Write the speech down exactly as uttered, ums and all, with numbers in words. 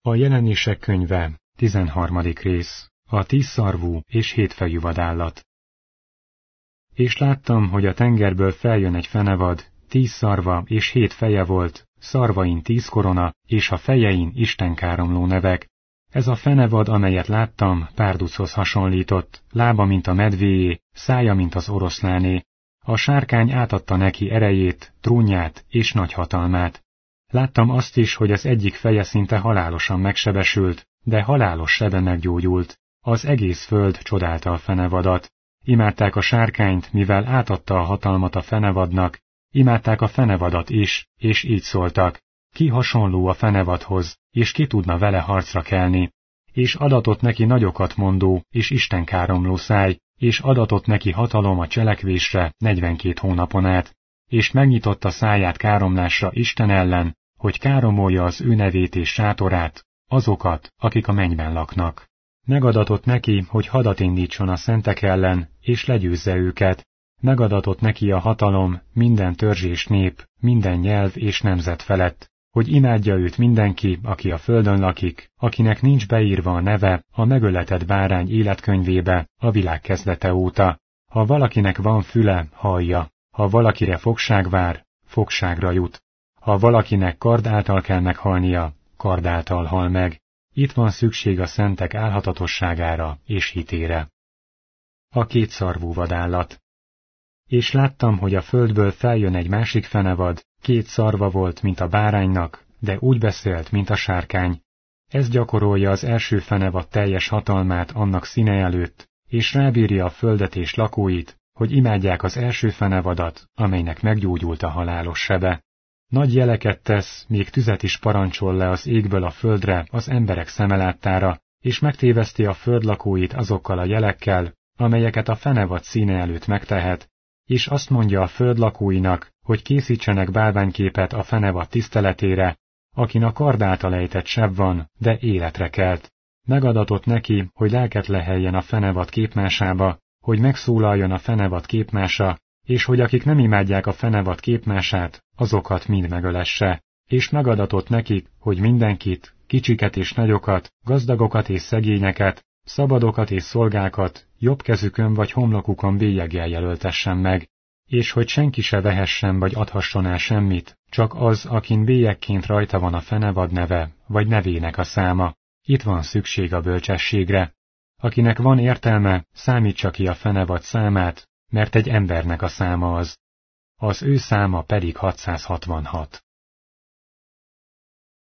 A Jelenések könyve, tizenharmadik rész, a tízszarvú és hétfejű vadállat. És láttam, hogy a tengerből feljön egy fenevad, tíz szarva és hét feje volt, szarvain tíz korona, és a fejein istenkáromló nevek. Ez a fenevad, amelyet láttam, párduchoz hasonlított, lába, mint a medvéjé, szája, mint az oroszláné. A sárkány átadta neki erejét, trónját és nagy hatalmát. Láttam azt is, hogy az egyik feje szinte halálosan megsebesült, de halálos sebe meggyógyult. Az egész föld csodálta a fenevadat. Imádták a sárkányt, mivel átadta a hatalmat a fenevadnak, imádták a fenevadat is, és így szóltak: ki hasonló a fenevadhoz, és ki tudna vele harcra kelni? És adatott neki nagyokat mondó, és istenkáromló száj, és adatott neki hatalom a cselekvésre negyvenkét hónapon át, és megnyitotta száját káromlásra Isten ellen, hogy káromolja az ő nevét és sátorát, azokat, akik a mennyben laknak. Megadatott neki, hogy hadat indítson a szentek ellen, és legyőzze őket. Megadatott neki a hatalom minden törzs és nép, minden nyelv és nemzet felett, hogy imádja őt mindenki, aki a földön lakik, akinek nincs beírva a neve a megöletett bárány életkönyvébe a világ kezdete óta. Ha valakinek van füle, hallja. Ha valakire fogság vár, fogságra jut. Ha valakinek kard által kell meghalnia, kard által hal meg. Itt van szükség a szentek álhatatosságára és hitére. A kétszarvú vadállat. És láttam, hogy a földből feljön egy másik fenevad, két szarva volt, mint a báránynak, de úgy beszélt, mint a sárkány. Ez gyakorolja az első fenevad teljes hatalmát annak színe előtt, és rábírja a földet és lakóit, hogy imádják az első fenevadat, amelynek meggyógyult a halálos sebe. Nagy jeleket tesz, még tüzet is parancsol le az égből a földre az emberek szeme láttára, és megtéveszti a föld lakóit azokkal a jelekkel, amelyeket a fenevad színe előtt megtehet, és azt mondja a föld lakóinak, hogy készítsenek bálványképet a fenevad tiszteletére, akin a kard által ejtett seb van, de életre kelt. Megadatott neki, hogy lelket leheljen a fenevad képmásába, hogy megszólaljon a fenevad képmása, és hogy akik nem imádják a fenevad képmását, azokat mind megölesse, és megadatott nekik, hogy mindenkit, kicsiket és nagyokat, gazdagokat és szegényeket, szabadokat és szolgákat, jobb kezükön vagy homlokukon bélyeggel jelöltessen meg, és hogy senki se vehessen vagy adhasson el semmit, csak az, akin bélyegként rajta van a fenevad neve, vagy nevének a száma. Itt van szükség a bölcsességre. Akinek van értelme, számítsa ki a fenevad számát, mert egy embernek a száma az. Az ő száma pedig hatszázhatvanhat.